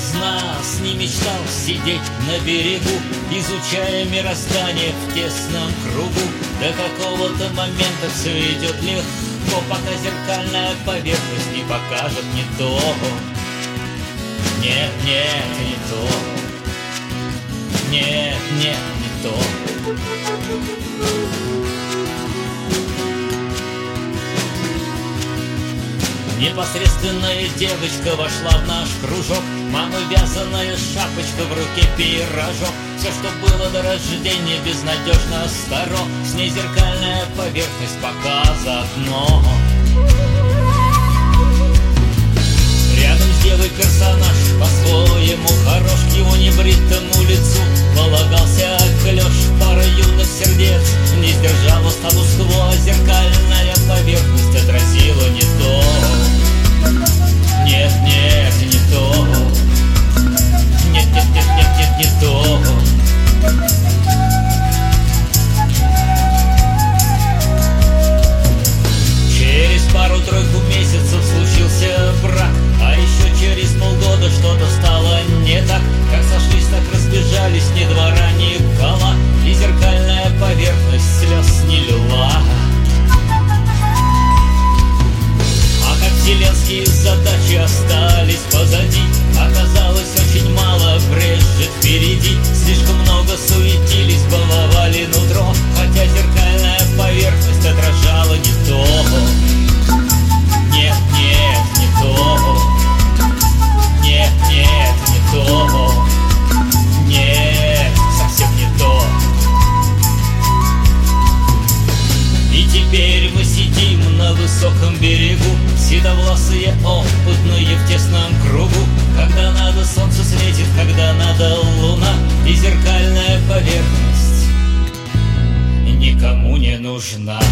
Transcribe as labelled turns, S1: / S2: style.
S1: из нас не мечтал сидеть на берегу, изучая мироздание в тесном кругу? До какого-то момента все идет легко, пока зеркальная поверхность не покажет не то. Нет, нет, не то. Нет, нет, не то. Непосредственная девочка вошла в наш кружок. Мама вязаная шапочка, в руке пирожок. Все, что было до рождения, безнадежно старо. С ней зеркальная поверхность показа дно. Рядом с девой персонаж по-своему хорош. К его небритому лицу полагался клеш. Пара юных сердец не сдержала статус-кво. Зеркальная поверхность отразила не то. Нет, нет, не то. Нет, нет, нет, нет, нет, не то. Через пару-тройку месяцев случился брак, а еще через полгода что-то стало не так. Как сошлись, так разбежались, ни двора, ни кола, и зеркальная поверхность слез не лила. А как вселенские задачи остались позади, оказалось, очень мало брежет впереди. Слишком много суетились, баловали нутро, хотя зеркальная поверхность отражала не то. Нет, нет, не то. Нет, нет, не то. Нет, совсем не то. И теперь мы сидим на высоком берегу, седовласые, опытные в тесном кругу. Когда надо, солнце светит, когда надо, луна, и зеркальная поверхность никому не нужна.